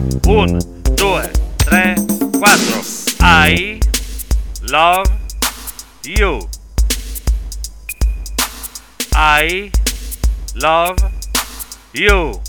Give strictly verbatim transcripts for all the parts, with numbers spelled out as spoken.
uno, due, tre, quattro. I love you. I love you.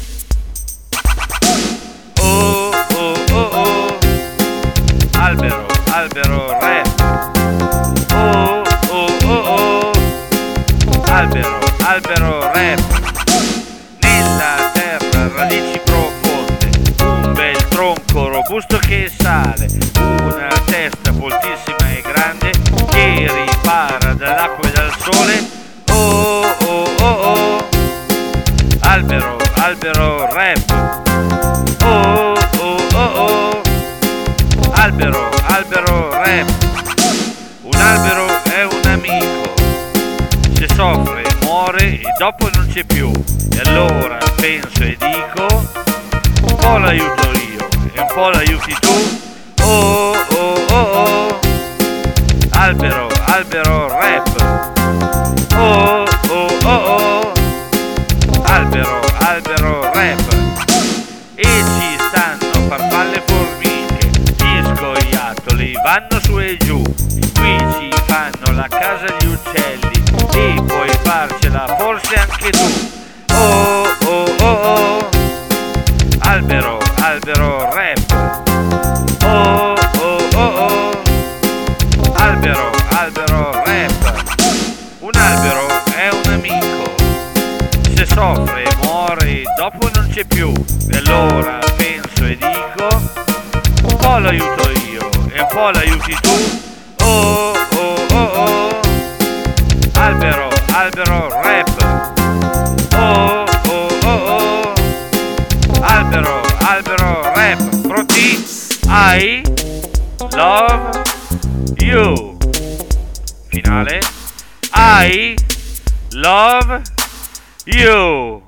Oh oh oh oh. Albero, albero rap. Oh oh oh oh. Albero, albero rap. Nella terra radici profonde, un bel tronco robusto che sale, una testa foltissima e grande che ripara dall'acqua e dal sole. Oh oh oh oh. Albero, albero rap. Oh oh oh oh. Albero, albero rap. Un albero è un amico, se soffre muore e dopo non c'è più. E allora penso e dico, un po' l'aiuto io e un po' l'aiuti tu. Oh oh oh oh. Albero, albero rap. Oh oh oh oh. Albero, albero rap. E ci stanno farfalle, formiche, gli scoiattoli vanno su e giù. Qui ci fanno la casa agli uccelli e puoi farcela forse anche tu. Oh oh oh oh. Albero, albero rap. Oh oh oh oh. Albero, albero rap. Un albero è un amico, se soffre muore e dopo non c'è più. E allora penso e dico, un po' l'aiuto io e un po' l'aiuti tu. Oh oh oh oh. Albero, albero rap. Oh oh oh oh. Albero, albero rap. Pronti? I love you. Finale. I love you.